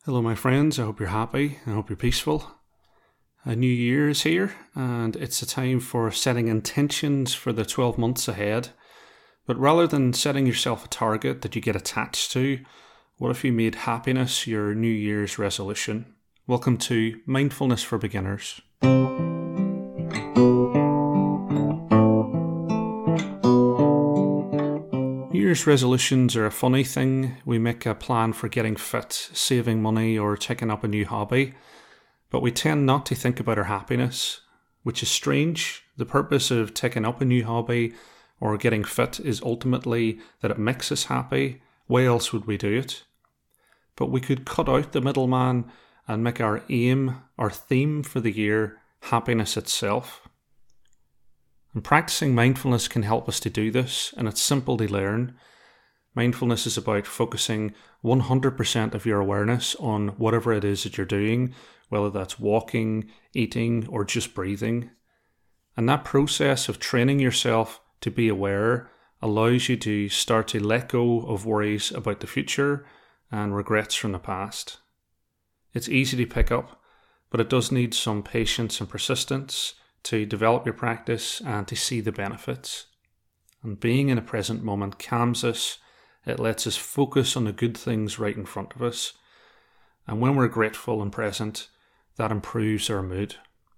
Hello, my friends. I hope you're happy. I hope you're peaceful. A new year is here, and it's a time for setting intentions for the 12 months ahead. But rather than setting yourself a target that you get attached to, what if you made happiness your New Year's resolution? Welcome to Mindfulness for Beginners. New Year's resolutions are a funny thing. We make a plan for getting fit, saving money, or taking up a new hobby, but we tend not to think about our happiness, which is strange. The purpose of taking up a new hobby or getting fit is ultimately that it makes us happy. Why else would we do it? But we could cut out the middleman and make our aim, our theme for the year, happiness itself. And practicing mindfulness can help us to do this, and it's simple to learn. Mindfulness is about focusing 100% of your awareness on whatever it is that you're doing, whether that's walking, eating, or just breathing. And that process of training yourself to be aware allows you to start to let go of worries about the future and regrets from the past. It's easy to pick up, but it does need some patience and persistence to develop your practice and to see the benefits. And being in a present moment calms us. It lets us focus on the good things right in front of us. And when we're grateful and present, that improves our mood.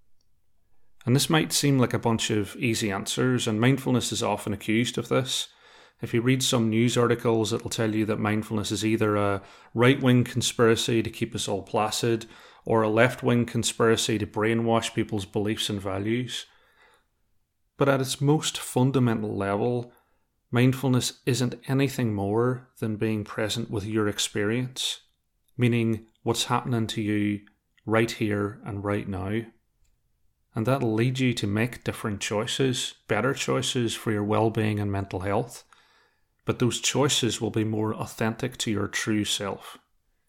And this might seem like a bunch of easy answers, and mindfulness is often accused of this. If you read some news articles, it'll tell you that mindfulness is either a right-wing conspiracy to keep us all placid, or a left-wing conspiracy to brainwash people's beliefs and values. But at its most fundamental level, mindfulness isn't anything more than being present with your experience, meaning what's happening to you right here and right now. And that'll lead you to make different choices, better choices for your well-being and mental health. But those choices will be more authentic to your true self.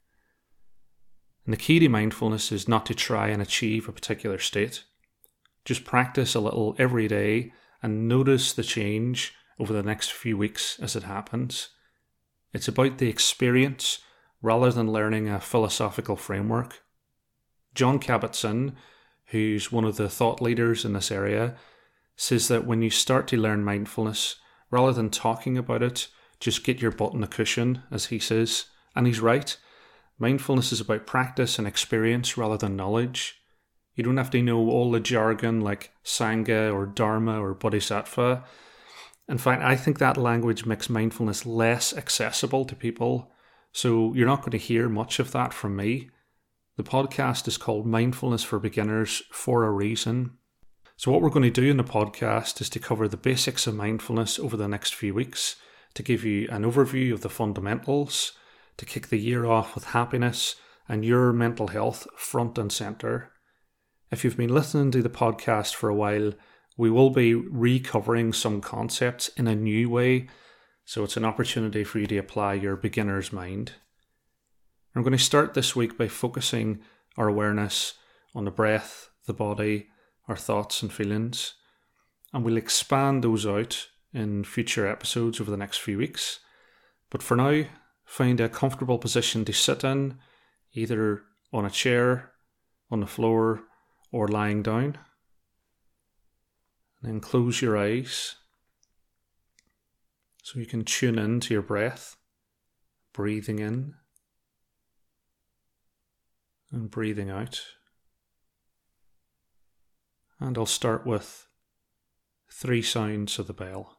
And the key to mindfulness is not to try and achieve a particular state. Just practice a little every day and notice the change over the next few weeks as it happens. It's about the experience rather than learning a philosophical framework. Jon Kabat-Zinn, who's one of the thought leaders in this area, says that when you start to learn mindfulness, rather than talking about it, just get your butt on the cushion, as he says. And he's right. Mindfulness is about practice and experience rather than knowledge. You don't have to know all the jargon like Sangha or Dharma or Bodhisattva. In fact, I think that language makes mindfulness less accessible to people, so you're not going to hear much of that from me. The podcast is called Mindfulness for Beginners for a reason. So what we're going to do in the podcast is to cover the basics of mindfulness over the next few weeks, to give you an overview of the fundamentals, to kick the year off with happiness and your mental health front and centre. If you've been listening to the podcast for a while, we will be recovering some concepts in a new way, so it's an opportunity for you to apply your beginner's mind. I'm going to start this week by focusing our awareness on the breath, the body, our thoughts and feelings, and we'll expand those out in future episodes over the next few weeks. But for now, find a comfortable position to sit in, either on a chair, on the floor, or lying down. And then close your eyes so you can tune in to your breath, breathing in and breathing out. And I'll start with 3 sounds of the bell.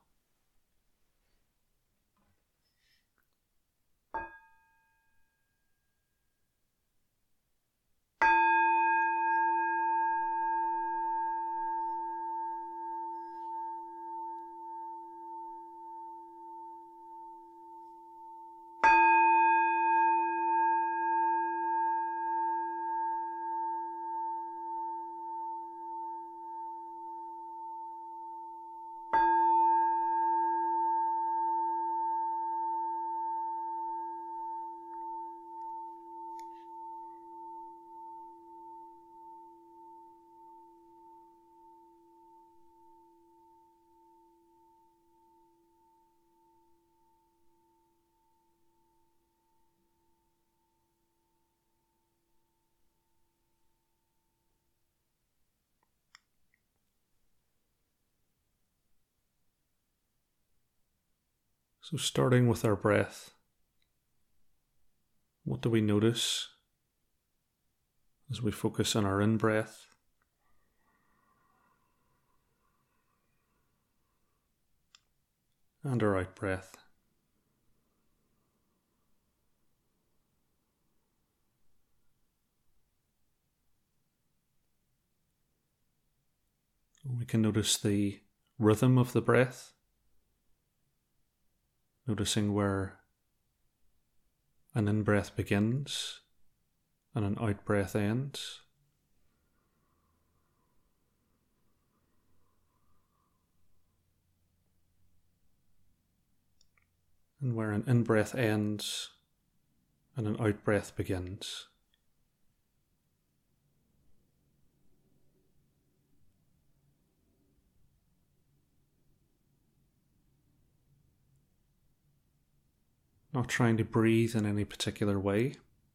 So starting with our breath, what do we notice as we focus on our in-breath? And our out-breath. We can notice the rhythm of the breath, noticing where an in-breath begins and an out-breath ends. And where an in-breath ends and an out-breath begins. Not trying to breathe in any particular way.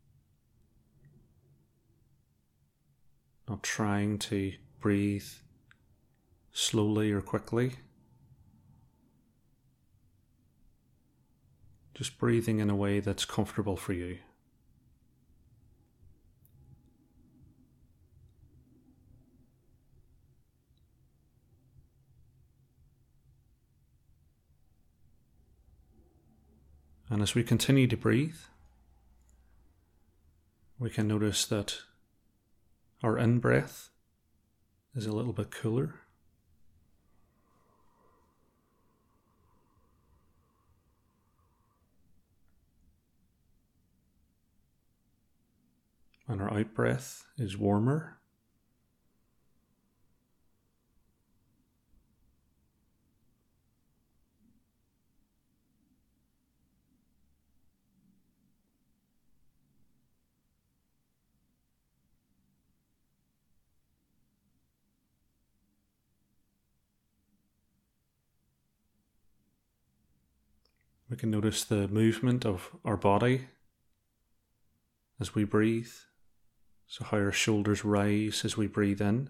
Not trying to breathe slowly or quickly. Just breathing in a way that's comfortable for you. And as we continue to breathe, we can notice that our in-breath is a little bit cooler. And our out-breath is warmer. We can notice the movement of our body as we breathe. So how our shoulders rise as we breathe in.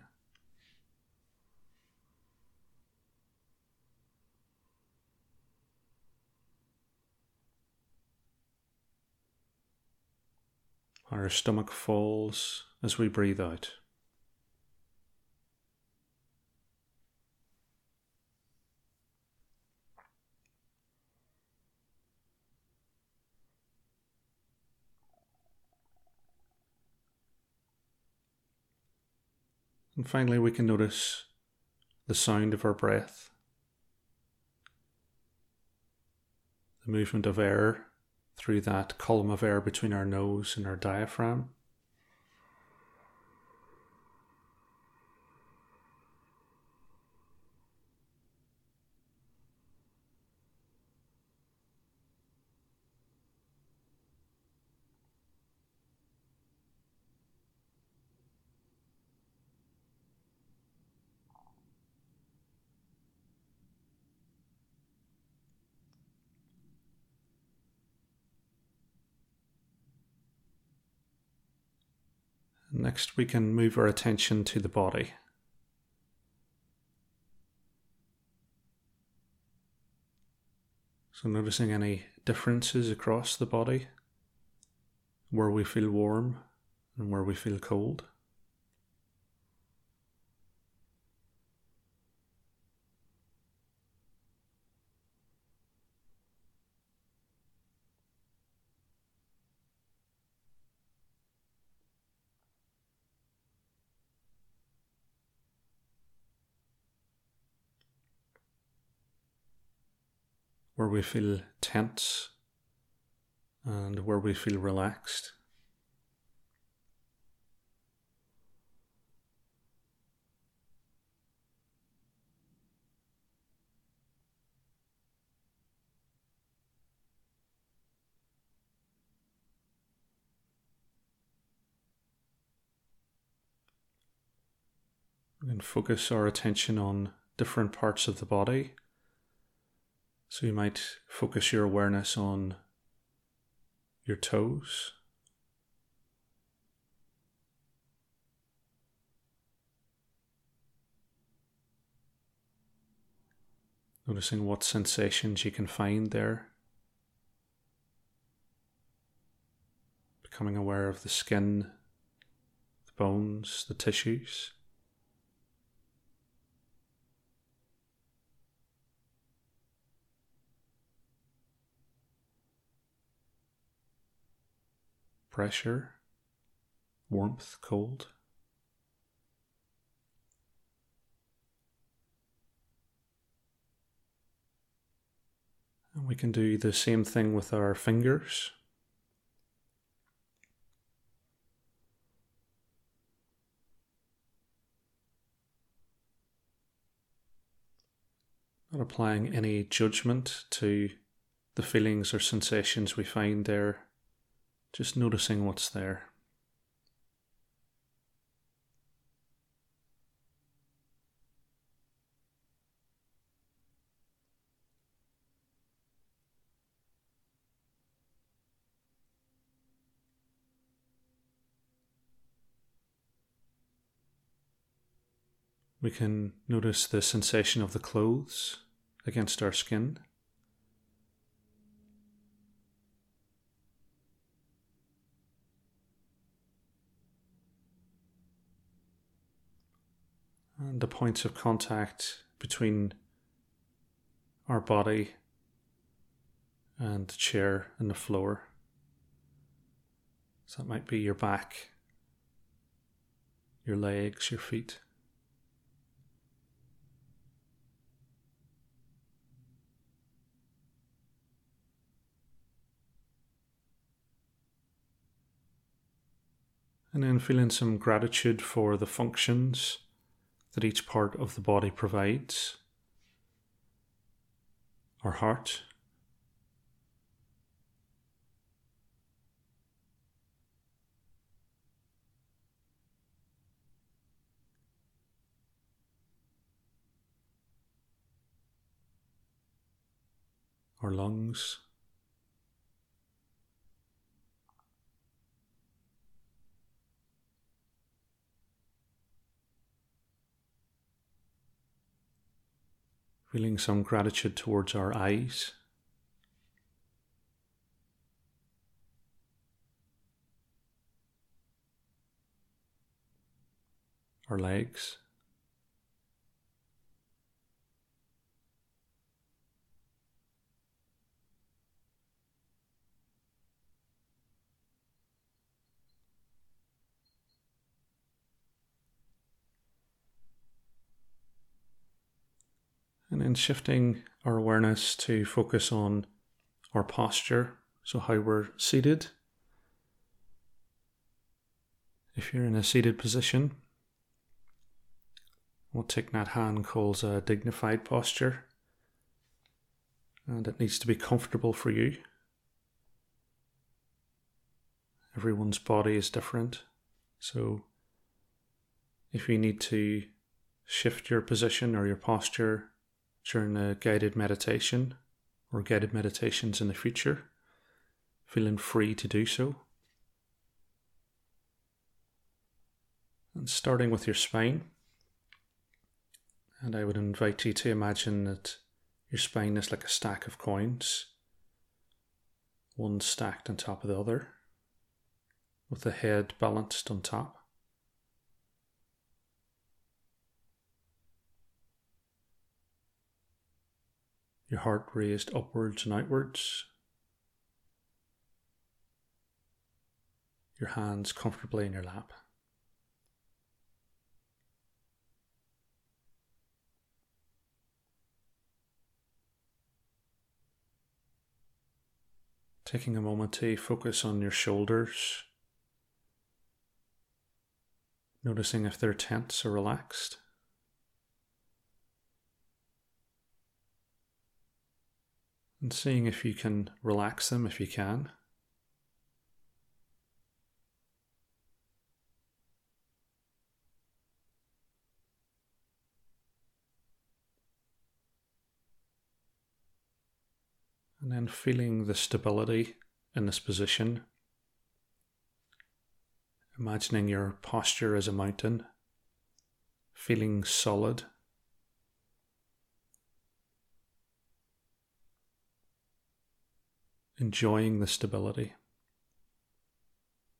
How our stomach falls as we breathe out. And finally, we can notice the sound of our breath, the movement of air through that column of air between our nose and our diaphragm. Next, we can move our attention to the body. So noticing any differences across the body, where we feel warm and where we feel cold. Where we feel tense and where we feel relaxed. We can focus our attention on different parts of the body. So you might focus your awareness on your toes, noticing what sensations you can find there. becoming aware of the skin, the bones, the tissues. Pressure, warmth, cold. And we can do the same thing with our fingers. Not applying any judgment to the feelings or sensations we find there, just noticing what's there. We can notice the sensation of the clothes against our skin. And the points of contact between our body and the chair and the floor. So that might be your back, your legs, your feet. And then feeling some gratitude for the functions that each part of the body provides. Our heart, our lungs, feeling some gratitude towards our eyes, our legs, and then shifting our awareness to focus on our posture, so how we're seated. If you're in a seated position, what Thich Nhat Hanh calls a dignified posture, and it needs to be comfortable for you. Everyone's body is different, so if you need to shift your position or your posture during a guided meditation or guided meditations in the future, feeling free to do so. And starting with your spine, and I would invite you to imagine that your spine is like a stack of coins, one stacked on top of the other, with the head balanced on top. Your heart raised upwards and outwards. Your hands comfortably in your lap. Taking a moment to focus on your shoulders, noticing if they're tense or relaxed. And seeing if you can relax them if you can. And then feeling the stability in this position. Imagining your posture as a mountain, feeling solid. Enjoying the stability.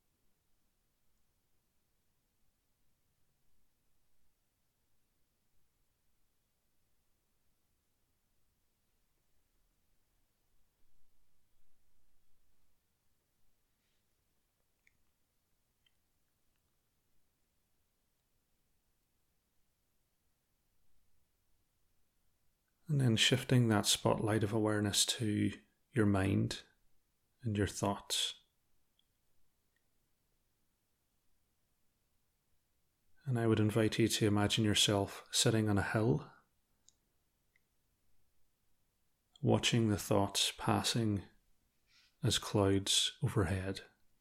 And then shifting that spotlight of awareness to your mind and your thoughts. And I would invite you to imagine yourself sitting on a hill, watching the thoughts passing as clouds overhead.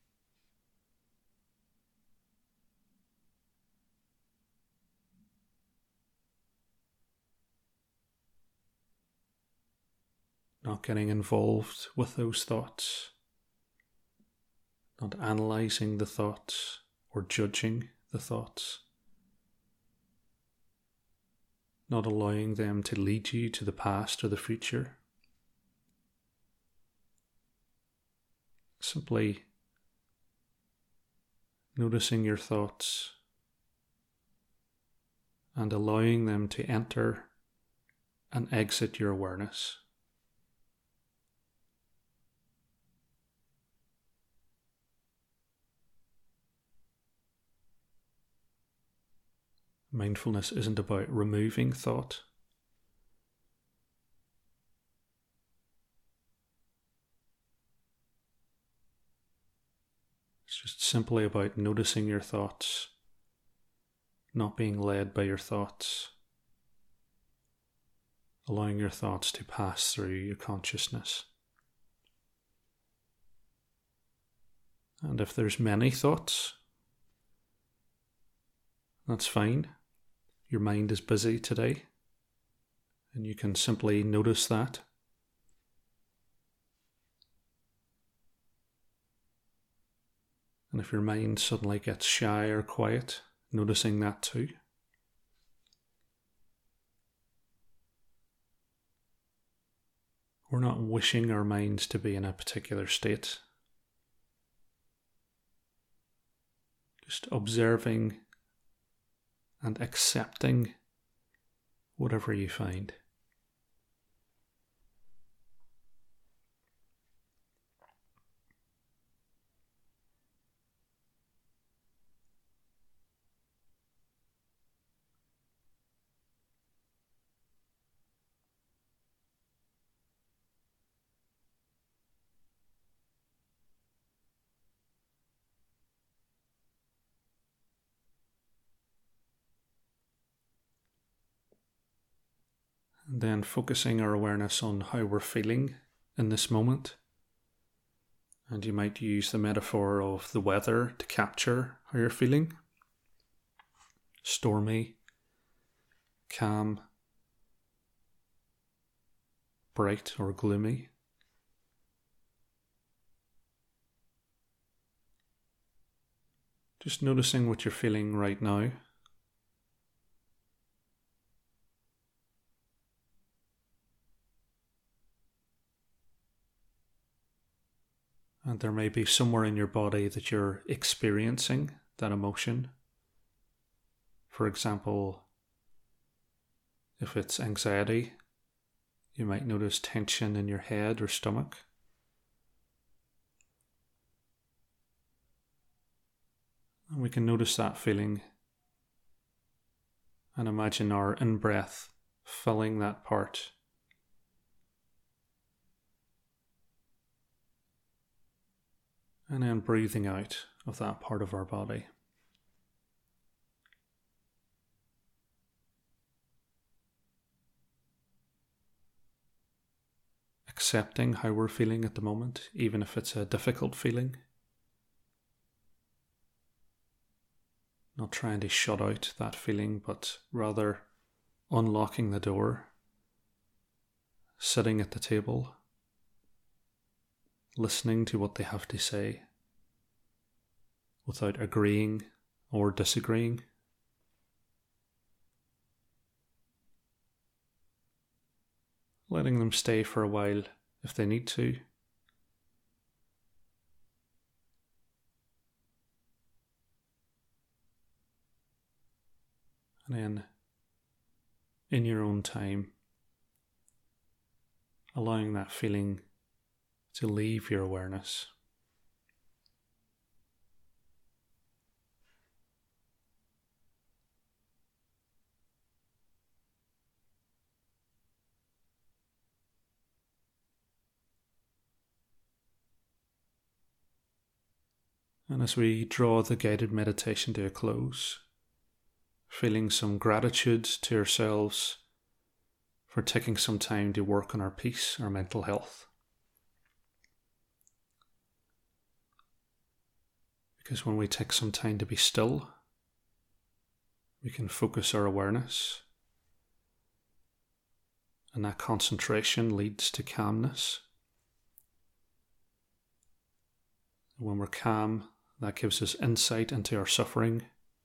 Not getting involved with those thoughts, not analysing the thoughts or judging the thoughts, not allowing them to lead you to the past or the future. Simply noticing your thoughts and allowing them to enter and exit your awareness. Mindfulness isn't about removing thought. It's just simply about noticing your thoughts, not being led by your thoughts, allowing your thoughts to pass through your consciousness. And if there's many thoughts, that's fine. Your mind is busy today, and you can simply notice that. And if your mind suddenly gets shy or quiet, noticing that too. We're not wishing our minds to be in a particular state. Just observing and accepting whatever you find. And then focusing our awareness on how we're feeling in this moment. And you might use the metaphor of the weather to capture how you're feeling. Stormy, calm, bright or gloomy. Just noticing what you're feeling right now. And there may be somewhere in your body that you're experiencing that emotion. For example, if it's anxiety, you might notice tension in your head or stomach. And we can notice that feeling and imagine our in-breath filling that part. And then breathing out of that part of our body. Accepting how we're feeling at the moment, even if it's a difficult feeling. Not trying to shut out that feeling, but rather unlocking the door, sitting at the table, listening to what they have to say, without agreeing or disagreeing. Letting them stay for a while if they need to. And then, in your own time, allowing that feeling to leave your awareness. And as we draw the guided meditation to a close, feeling some gratitude to ourselves for taking some time to work on our peace, our mental health. Because when we take some time to be still, we can focus our awareness, and that concentration leads to calmness. When we're calm, that gives us insight into our suffering.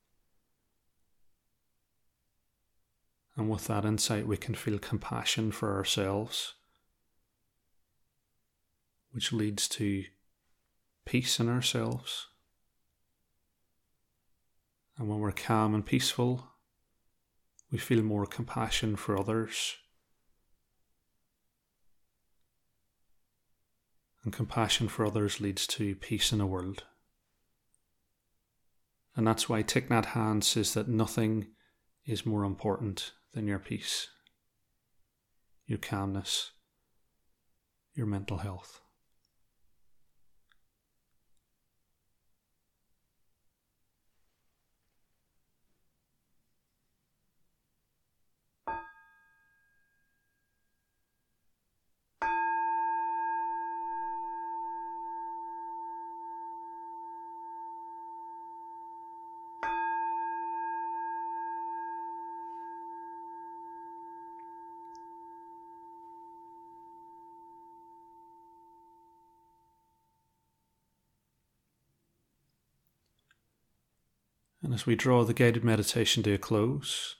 And with that insight, we can feel compassion for ourselves, which leads to peace in ourselves. And when we're calm and peaceful, we feel more compassion for others. And compassion for others leads to peace in the world. And that's why Thich Nhat Hanh says that nothing is more important than your peace, your calmness, your mental health. And as we draw the guided meditation to a close,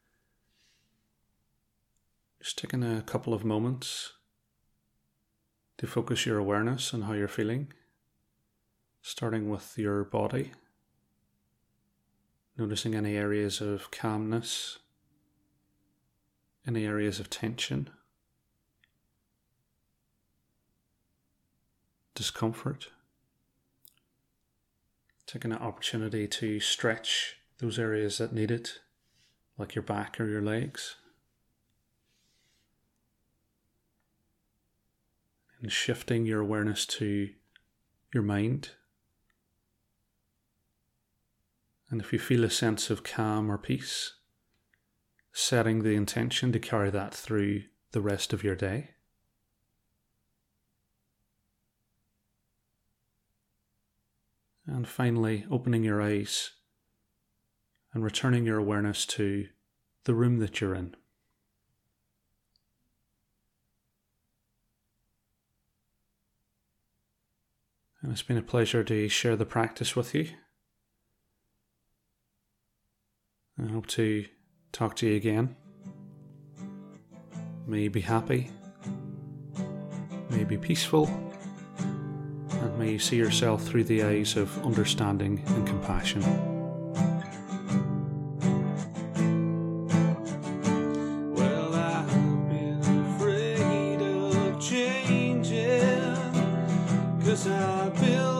just taking a couple of moments to focus your awareness on how you're feeling, starting with your body, noticing any areas of calmness, any areas of tension, discomfort. Taking an opportunity to stretch those areas that need it, like your back or your legs. And shifting your awareness to your mind. And if you feel a sense of calm or peace, setting the intention to carry that through the rest of your day. And finally, opening your eyes and returning your awareness to the room that you're in. And it's been a pleasure to share the practice with you. I hope to talk to you again. May you be happy. May you be peaceful. And may you see yourself through the eyes of understanding and compassion. Well, I've been afraid of changing, 'cause I built